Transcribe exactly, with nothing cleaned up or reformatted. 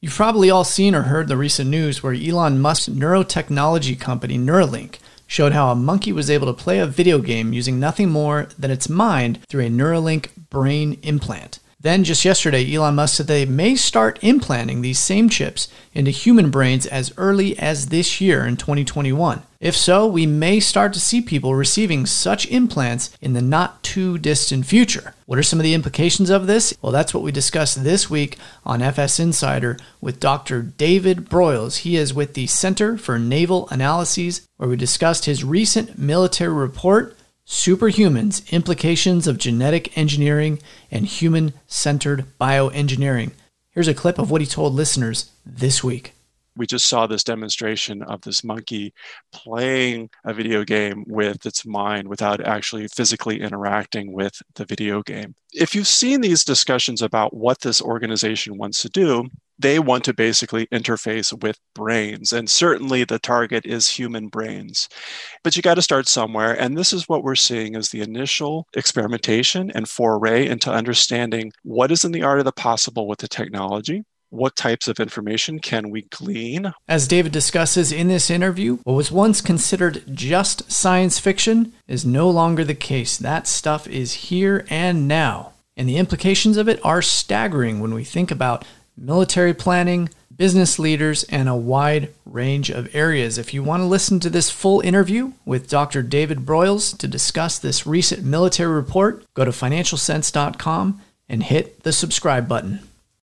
You've probably all seen or heard the recent news where Elon Musk's neurotechnology company Neuralink showed how a monkey was able to play a video game using nothing more than its mind through a Neuralink brain implant. Then, just yesterday, Elon Musk said they may start implanting these same chips into human brains as early as this year in twenty twenty-one. If so, we may start to see people receiving such implants in the not-too-distant future. What are some of the implications of this? Well, that's what we discussed this week on F S Insider with Doctor David Broyles. He is with the Center for Naval Analyses, where we discussed his recent military report, Superhumans, Implications of Genetic Engineering and Human-Centered Bioengineering. Here's a clip of what he told listeners this week. We just saw this demonstration of this monkey playing a video game with its mind without actually physically interacting with the video game. If you've seen these discussions about what this organization wants to do, they want to basically interface with brains. And certainly the target is human brains. But you got to start somewhere. And this is what we're seeing as the initial experimentation and foray into understanding what is in the art of the possible with the technology. What types of information can we glean? As David discusses in this interview, what was once considered just science fiction is no longer the case. That stuff is here and now. And the implications of it are staggering when we think about military planning, business leaders, and a wide range of areas. If you want to listen to this full interview with Doctor David Broyles to discuss this recent military report, go to financial sense dot com and hit the subscribe button.